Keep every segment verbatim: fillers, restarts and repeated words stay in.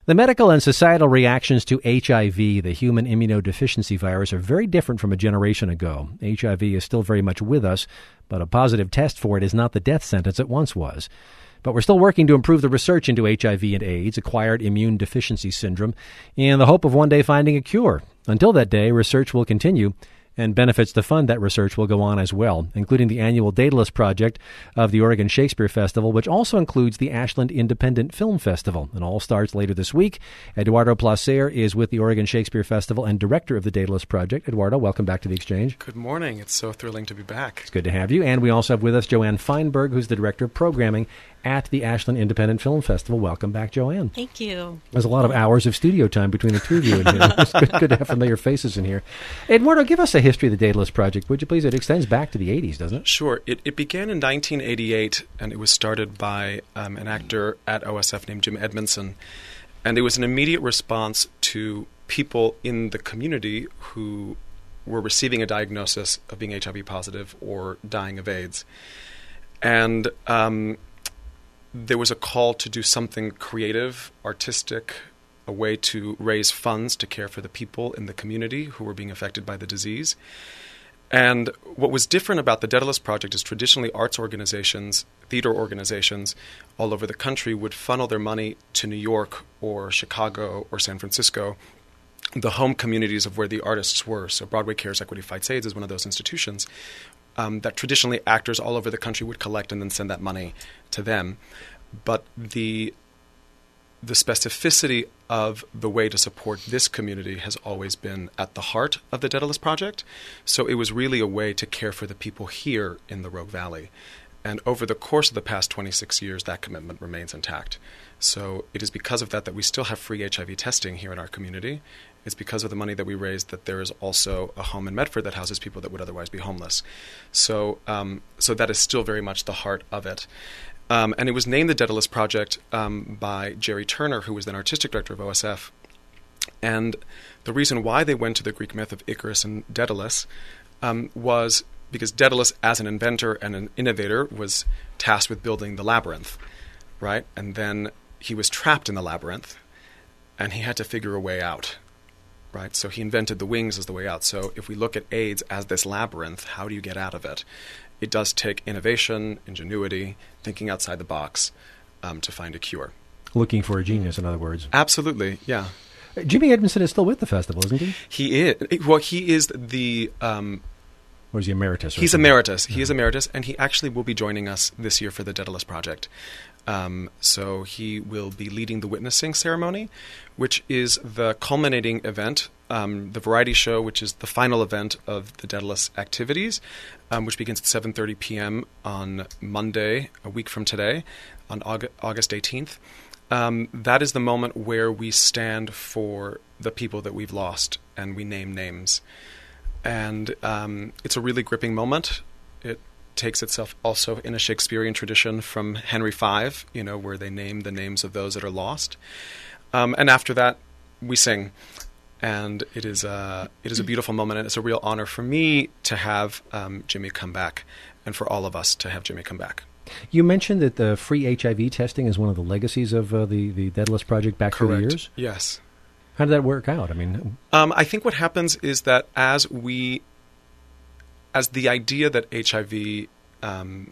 The medical and societal reactions to H I V, the human immunodeficiency virus, are very different from a generation ago. H I V is still very much with us, but a positive test for it is not the death sentence it once was. But we're still working to improve the research into H I V and AIDS, acquired immune deficiency syndrome, in the hope of one day finding a cure. Until that day, research will continue, and benefits to fund that research will go on as well, including the annual Daedalus Project of the Oregon Shakespeare Festival, which also includes the Ashland Independent Film Festival. It all starts later this week. Eduardo Placer is with the Oregon Shakespeare Festival and director of the Daedalus Project. Eduardo, welcome back to the Exchange. Good morning. It's so thrilling to be back. It's good to have you. And we also have with us Joanne Feinberg, who's the director of programming at the Ashland Independent Film Festival. Welcome back, Joanne. Thank you. There's a lot of hours of studio time between the two of you in here. It's good, good to have familiar faces in here. Eduardo, give us a history of the Daedalus Project, would you please? It extends back to the eighties, doesn't it? Sure. It, it began in nineteen eighty-eight, and it was started by um, an actor at O S F named Jim Edmondson. And it was an immediate response to people in the community who were receiving a diagnosis of being H I V positive or dying of AIDS. And um, there was a call to do something creative, artistic, a way to raise funds to care for the people in the community who were being affected by the disease. And what was different about the Daedalus Project is traditionally arts organizations, theater organizations all over the country would funnel their money to New York or Chicago or San Francisco, the home communities of where the artists were. So Broadway Cares Equity Fights AIDS is one of those institutions um, that traditionally actors all over the country would collect and then send that money to them. But the the specificity of the way to support this community has always been at the heart of the Daedalus Project. So it was really a way to care for the people here in the Rogue Valley. And over the course of the past twenty-six years, that commitment remains intact. So it is because of that that we still have free H I V testing here in our community. It's because of the money that we raised that there is also a home in Medford that houses people that would otherwise be homeless. So, um, so that is still very much the heart of it. Um, and it was named the Daedalus Project um, by Jerry Turner, who was then artistic director of O S F. And the reason why they went to the Greek myth of Icarus and Daedalus um, was because Daedalus, as an inventor and an innovator, was tasked with building the labyrinth, right? And then he was trapped in the labyrinth, and he had to figure a way out, right? So he invented the wings as the way out. So if we look at AIDS as this labyrinth, how do you get out of it? It does take innovation, ingenuity, thinking outside the box um, to find a cure. Looking for a genius, in other words. Absolutely, yeah. Jimmy Edmondson is still with the festival, isn't he? He is. Well, he is the... Um, or is he emeritus? He's emeritus. He yeah. is emeritus, and he actually will be joining us this year for the Daedalus Project. Um, so he will be leading the witnessing ceremony, which is the culminating event, um, the variety show, which is the final event of the Daedalus activities, um, which begins at seven thirty p.m. on Monday, a week from today, on August eighteenth. Um, that is the moment where we stand for the people that we've lost, and we name names. And um, it's a really gripping moment. It takes itself also in a Shakespearean tradition from Henry the Fifth, you know, where they name the names of those that are lost. Um, and after that, we sing. And it is a, it is a beautiful moment, and it's a real honor for me to have um, Jimmy come back, and for all of us to have Jimmy come back. You mentioned that the free H I V testing is one of the legacies of uh, the, the Daedalus Project back through the years? Yes. How did that work out? I mean, um, I think what happens is that as we, as the idea that H I V, um,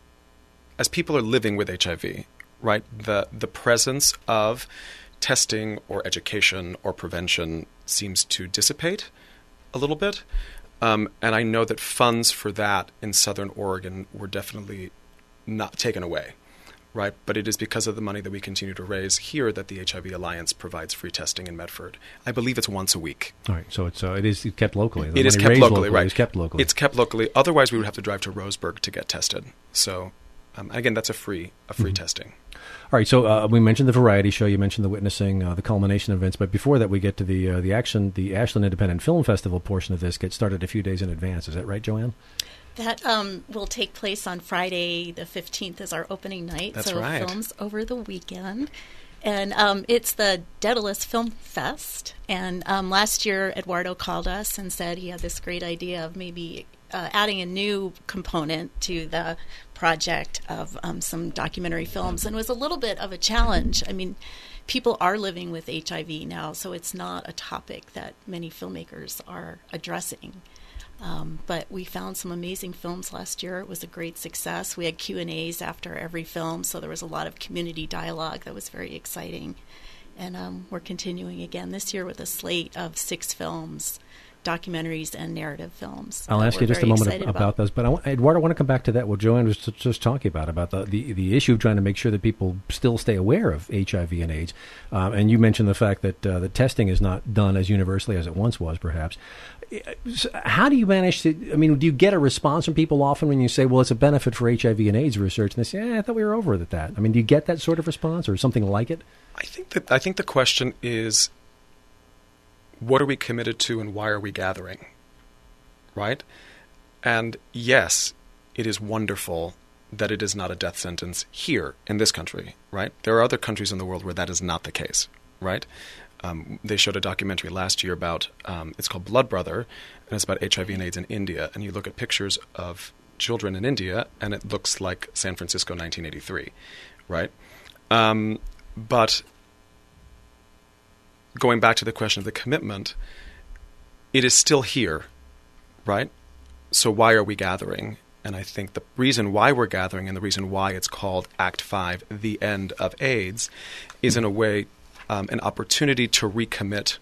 as people are living with H I V, right, the the presence of testing or education or prevention seems to dissipate a little bit. Um, and I know that funds for that in Southern Oregon were definitely not taken away. Right, but it is because of the money that we continue to raise here that the H I V Alliance provides free testing in Medford. I believe it's once a week. All right, so it's uh, it is kept locally. The it is kept locally, locally, right? It's kept locally. It's kept locally. Otherwise, we would have to drive to Roseburg to get tested. So, um, again, that's a free a free mm-hmm. testing. All right, so uh, we mentioned the variety show. You mentioned the witnessing, uh, the culmination events. But before that, we get to the uh, the action, the Ashland Independent Film Festival portion of this. Gets started a few days in advance. Is that right, Joanne? That um, will take place on Friday the fifteenth is our opening night. That's so right. Films over the weekend. And um, it's the Daedalus Film Fest. And um, last year, Eduardo called us and said he had this great idea of maybe uh, adding a new component to the project of um, some documentary films. And it was a little bit of a challenge. I mean, people are living with H I V now, so it's not a topic that many filmmakers are addressing. Um, but we found some amazing films last year. It was a great success. We had Q and A's after every film, so there was a lot of community dialogue that was very exciting. And um, we're continuing again this year with a slate of six films, documentaries and narrative films. I'll ask you just a moment about, about those, but I want, Eduardo, I want to come back to that, what Joanne was just, just talking about, about the, the, the issue of trying to make sure that people still stay aware of H I V and AIDS. Um, and you mentioned the fact that uh, the testing is not done as universally as it once was, perhaps. How do you manage to, I mean, do you get a response from people often when you say, well, it's a benefit for H I V and AIDS research, and they say, eh, I thought we were over with that. I mean, do you get that sort of response or something like it? I think that I think the question is, what are we committed to and why are we gathering, right? And yes, it is wonderful that it is not a death sentence here in this country, right? There are other countries in the world where that is not the case, right? Um, they showed a documentary last year about, um, it's called Blood Brother, and it's about H I V and AIDS in India. And you look at pictures of children in India, and it looks like San Francisco nineteen eighty-three, right? Um, but going back to the question of the commitment, it is still here, right? So why are we gathering? And I think the reason why we're gathering and the reason why it's called Act Five, the end of AIDS, is in a way um, an opportunity to recommit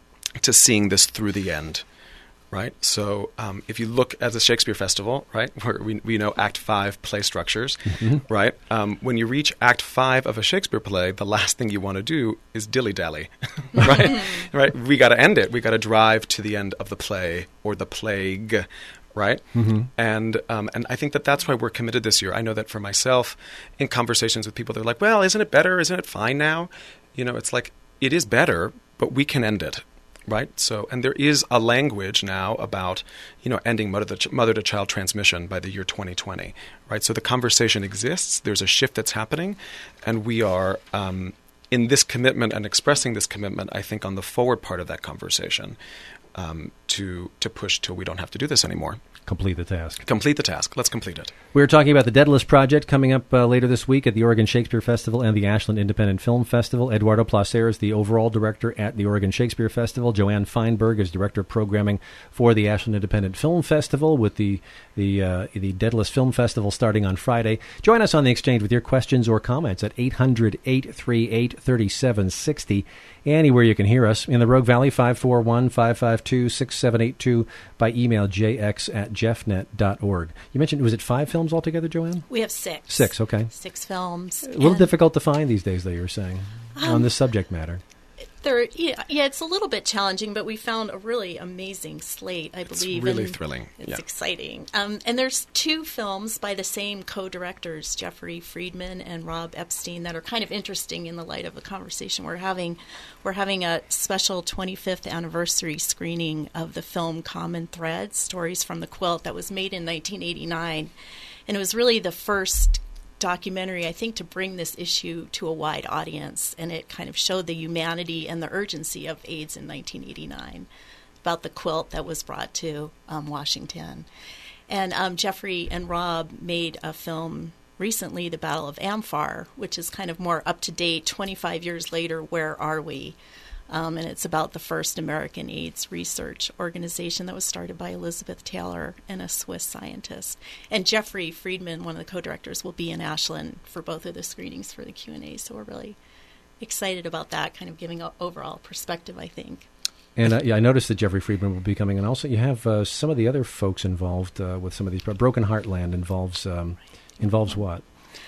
to seeing this through the end, right? So um, if you look at the Shakespeare Festival, right, where we, we know Act Five play structures, mm-hmm. right? Um, when you reach Act Five of a Shakespeare play, the last thing you want to do is dilly-dally, right? right? We got to end it. We got to drive to the end of the play or the plague, right? Mm-hmm. And um, and I think that that's why we're committed this year. I know that for myself, in conversations with people, they're like, well, isn't it better? Isn't it fine now? You know, it's like, it is better, but we can end it. Right. So, and there is a language now about, you know, ending mother to, mother to child transmission by the year twenty twenty. Right. So the conversation exists. There's a shift that's happening, and we are um, in this commitment and expressing this commitment, I think, on the forward part of that conversation um, to to push till we don't have to do this anymore. Complete the task. Complete the task. Let's complete it. We're talking about the Daedalus Project coming up uh, later this week at the Oregon Shakespeare Festival and the Ashland Independent Film Festival. Eduardo Placer is the overall director at the Oregon Shakespeare Festival. Joanne Feinberg is director of programming for the Ashland Independent Film Festival, with the the uh, the Daedalus Film Festival starting on Friday. Join us on the exchange with your questions or comments at eight hundred, eight three eight, three seven six zero. Anywhere you can hear us. In the Rogue Valley, five four one, five five two, six seven eight two, by email jx at jeffnet dot org. You mentioned, was it five films altogether, Joanne? We have six. Six, okay. Six films. A little difficult to find these days, though, you were saying, um, on this subject matter. There, yeah, yeah, it's a little bit challenging, but we found a really amazing slate, I believe. It's really and thrilling. It's yeah. exciting. Um, and there's two films by the same co-directors, Jeffrey Friedman and Rob Epstein, that are kind of interesting in the light of the conversation we're having. We're having a special twenty-fifth anniversary screening of the film Common Thread, Stories from the Quilt, that was made in nineteen eighty-nine. And it was really the first documentary, I think, to bring this issue to a wide audience, and it kind of showed the humanity and the urgency of AIDS in nineteen eighty-nine, about the quilt that was brought to um, Washington. And um, Jeffrey and Rob made a film recently, The Battle of Amphar, which is kind of more up-to-date, twenty-five years later, where are we? Um, and it's about the first American AIDS research organization that was started by Elizabeth Taylor and a Swiss scientist. And Jeffrey Friedman, one of the co-directors, will be in Ashland for both of the screenings for the Q and A. So we're really excited about that, kind of giving an overall perspective, I think. And uh, yeah, I noticed that Jeffrey Friedman will be coming, and also you have uh, some of the other folks involved uh, with some of these. Broken Heartland involves um, involves what?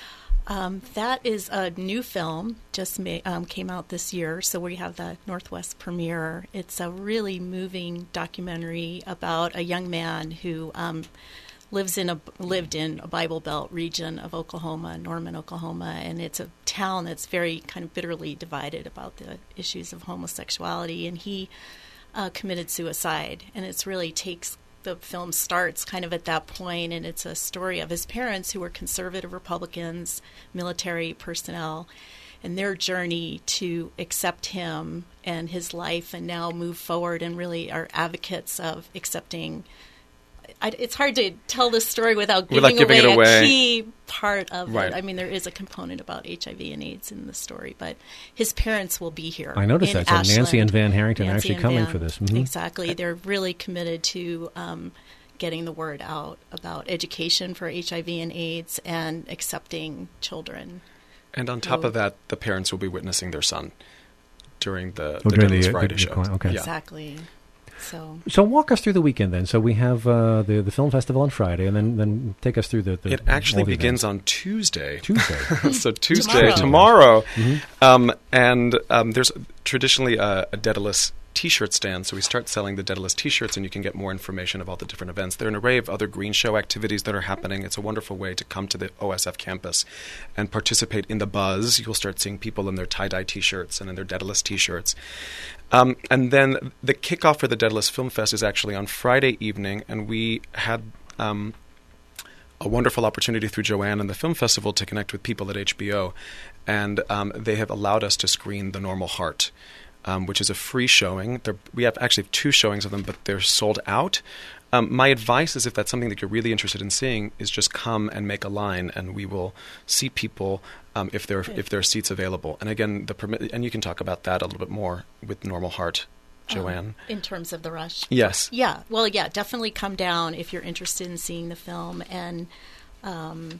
Um, that is a new film, just ma- um, came out this year, so we have the Northwest premiere. It's a really moving documentary about a young man who um, lives in a lived in a Bible Belt region of Oklahoma, Norman, Oklahoma, and it's a town that's very kind of bitterly divided about the issues of homosexuality, and he uh, committed suicide, and it's really takes the film starts kind of at that point, and it's a story of his parents, who were conservative Republicans, military personnel, and their journey to accept him and his life and now move forward, and really are advocates of accepting I, it's hard to tell this story without giving, without giving away, it away a key part of right. it. I mean, there is a component about H I V and AIDS in the story, but his parents will be here. I noticed that. So Ashland. Nancy and Van Harrington Nancy are actually and coming Van. for this. Mm-hmm. Exactly. They're really committed to um, getting the word out about education for H I V and AIDS and accepting children. And on top of that, the parents will be witnessing their son during the, oh, the during Deadless the, Friday the, show. The, okay. Yeah. Exactly. So, so walk us through the weekend then. So we have uh, the the film festival on Friday, and then, then take us through the. the it actually the begins events. on Tuesday. Tuesday. so Tuesday, Tomorrow. tomorrow. Mm-hmm. Um, and um, there's traditionally a, a Daedalus T-shirt stand, so we start selling the Daedalus T-shirts, and you can get more information about the different events. There are an array of other green show activities that are happening. It's a wonderful way to come to the O S F campus and participate in the buzz. You'll start seeing people in their tie-dye T-shirts and in their Daedalus T-shirts. Um, and then the kickoff for the Daedalus Film Fest is actually on Friday evening, and we had um, a wonderful opportunity through Joanne and the Film Festival to connect with people at H B O, and um, they have allowed us to screen The Normal Heart, um, which is a free showing. They're, we have actually two showings of them, but they're sold out. Um, my advice is if that's something that you're really interested in seeing, is just come and make a line, and we will see people um, if there if there are seats available. And again, the permit, and you can talk about that a little bit more with Normal Heart, Joanne. Um, in terms of the rush? Yes. Yeah. Well, yeah, definitely come down if you're interested in seeing the film, and um,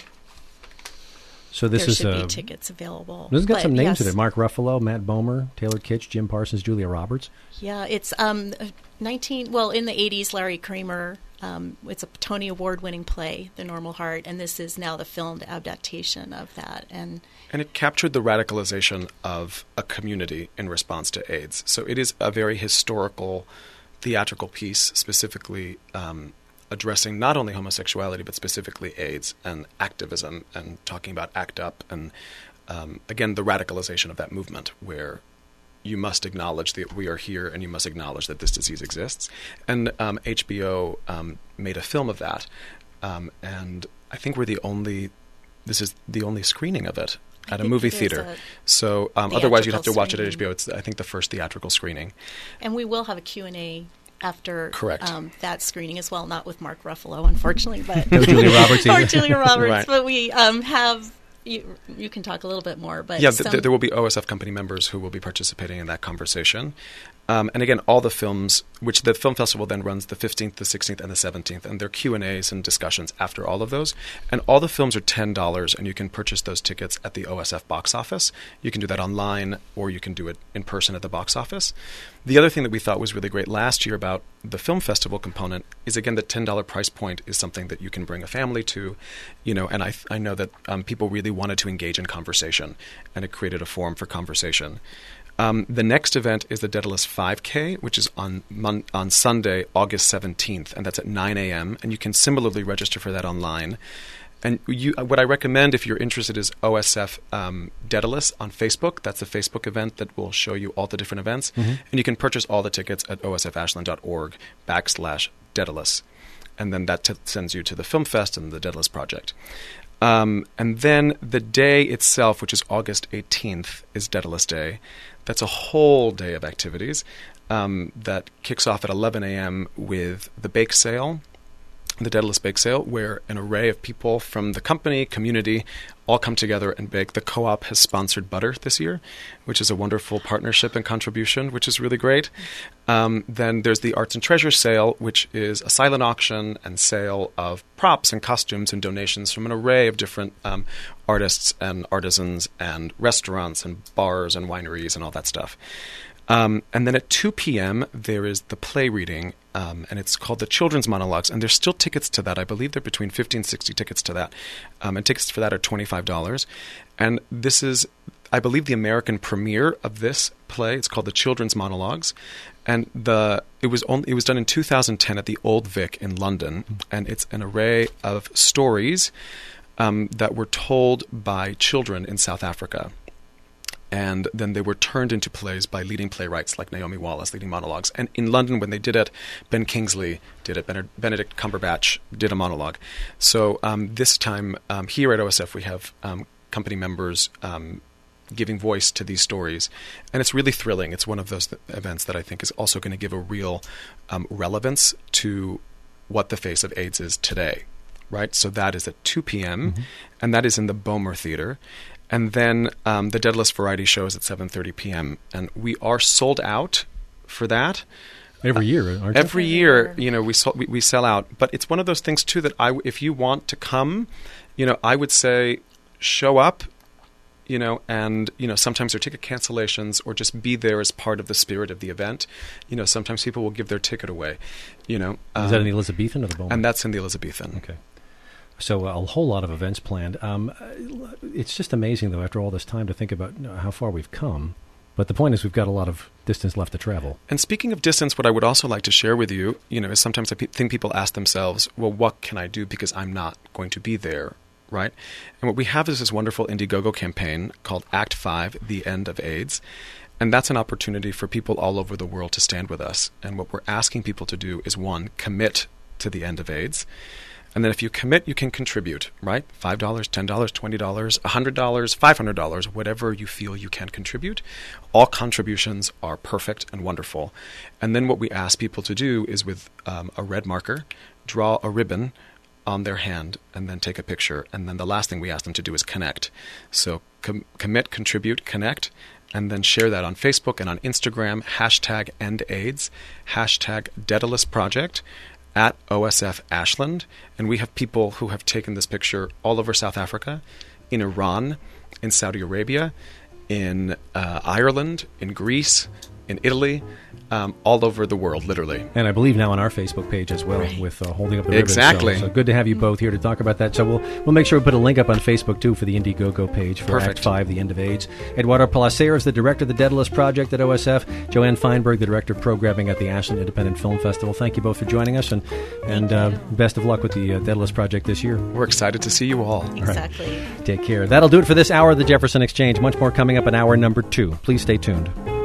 so this there is should a, be tickets available. This has got But some names yes, in it. Mark Ruffalo, Matt Bomer, Taylor Kitsch, Jim Parsons, Julia Roberts. Yeah, it's um, nineteen. Well, in the eighties, Larry Kramer. Um, it's a Tony Award-winning play, The Normal Heart, and this is now the filmed adaptation of that. And And it captured the radicalization of a community in response to AIDS. So it is a very historical, theatrical piece, specifically um, addressing not only homosexuality, but specifically AIDS and activism, and talking about ACT UP, and um, again, the radicalization of that movement, where you must acknowledge that we are here, and you must acknowledge that this disease exists. And um, H B O um, made a film of that, um, and I think we're the only. This is the only screening of it I at a think movie it is theater. a So um, otherwise, you'd have to theatrical watch it at H B O. screening. It's I think the first theatrical screening. and we will have a Q and A after Correct. Um, that screening as well, not with Mark Ruffalo, unfortunately, but No Julia Roberts or either. Julia Roberts, Right. but we um, have. You, you can talk a little bit more, but Yeah, th- some, th- there will be O S F company members who will be participating in that conversation. Um, and again, all the films, which the film festival then runs the fifteenth, the sixteenth, and the seventeenth, and there are Q and A's and discussions after all of those. And all the films are ten dollars, and you can purchase those tickets at the O S F box office. You can do that online, or you can do it in person at the box office. The other thing that we thought was really great last year about the film festival component is, again, the ten dollars price point is something that you can bring a family to, you know, and I, I know that um, people really wanted to engage in conversation, and it created a forum for conversation. Um, the next event is the Daedalus five K, which is on Mon- on Sunday, August seventeenth, and that's at nine a.m., and you can similarly register for that online. And you, what I recommend if you're interested is O S F um, Daedalus on Facebook. That's a Facebook event that will show you all the different events. Mm-hmm. And you can purchase all the tickets at osfashland.org backslash Daedalus. And then that t- sends you to the Film Fest and the Daedalus Project. Um, and then the day itself, which is August eighteenth, is Daedalus Day. That's a whole day of activities um, that kicks off at eleven a.m. with the bake sale, the Daedalus Bake Sale, where an array of people from the company, community, all come together and bake. The co-op has sponsored butter this year, which is a wonderful partnership and contribution, which is really great. Um, then there's the Arts and Treasures Sale, which is a silent auction and sale of props and costumes and donations from an array of different um, artists and artisans and restaurants and bars and wineries and all that stuff. Um, and then at two p.m., there is the play reading, um, and it's called the Children's Monologues. And there's still tickets to that. I believe they're between fifty and sixty tickets to that. Um, and tickets for that are twenty-five dollars. And this is, I believe, the American premiere of this play. It's called the Children's Monologues. And the it was only, it was done in two thousand ten at the Old Vic in London. And it's an array of stories um, that were told by children in South Africa. And then they were turned into plays by leading playwrights like Naomi Wallace, leading monologues. And in London, when they did it, Ben Kingsley did it. Benedict Cumberbatch did a monologue. So um, this time um, here at O S F, we have um, company members um, giving voice to these stories. And it's really thrilling. It's one of those th- events that I think is also going to give a real um, relevance to what the face of AIDS is today, right? So that is at two p.m., Mm-hmm. and that is in the Bomer Theater. And then um, the Daedalus Variety Show is at seven thirty p.m., and we are sold out for that. Every year, aren't you? Every year, you know, we, sell, we we sell out. But it's one of those things, too, that I, if you want to come, you know, I would say show up, you know, and, you know, sometimes there are ticket cancellations or just be there as part of the spirit of the event. You know, sometimes people will give their ticket away, you know. Um, Is that in the Elizabethan or the Bowman? And that's in the Elizabethan. Okay. So uh, a whole lot of events planned. Um, it's just amazing, though, after all this time to think about you know, how far we've come. But the point is we've got a lot of distance left to travel. And speaking of distance, what I would also like to share with you, you know, is sometimes I pe- think people ask themselves, well, what can I do because I'm not going to be there, right? And what we have is this wonderful Indiegogo campaign called Act five, The End of AIDS. And that's an opportunity for people all over the world to stand with us. And what we're asking people to do is, one, commit to the end of AIDS. And then if you commit, you can contribute, right? five dollars, ten dollars, twenty dollars, one hundred dollars, five hundred dollars, whatever you feel you can contribute. All contributions are perfect and wonderful. And then what we ask people to do is with um, a red marker, draw a ribbon on their hand and then take a picture. And then the last thing we ask them to do is connect. So com- commit, contribute, connect, and then share that on Facebook and on Instagram, hashtag EndAIDS, hashtag Daedalus Project, at O S F Ashland, and we have people who have taken this picture all over South Africa, in Iran, in Saudi Arabia, in uh, Ireland, in Greece, in Italy, um, all over the world, literally. And I believe now on our Facebook page as well, Right. with uh, holding up the ribbon. Exactly. So, so good to have you both here to talk about that. So we'll we'll make sure we put a link up on Facebook too for the Indiegogo page for Perfect. Act Five, The End of AIDS. Eduardo Palacios is the director of the Daedalus Project at O S F. Joanne Feinberg, the director of programming at the Ashland Independent Film Festival. Thank you both for joining us, and and uh, best of luck with the uh, Daedalus Project this year. We're excited to see you all. Exactly. Take care. That'll do it for this hour of the Jefferson Exchange. Much more coming up in hour number two. Please stay tuned.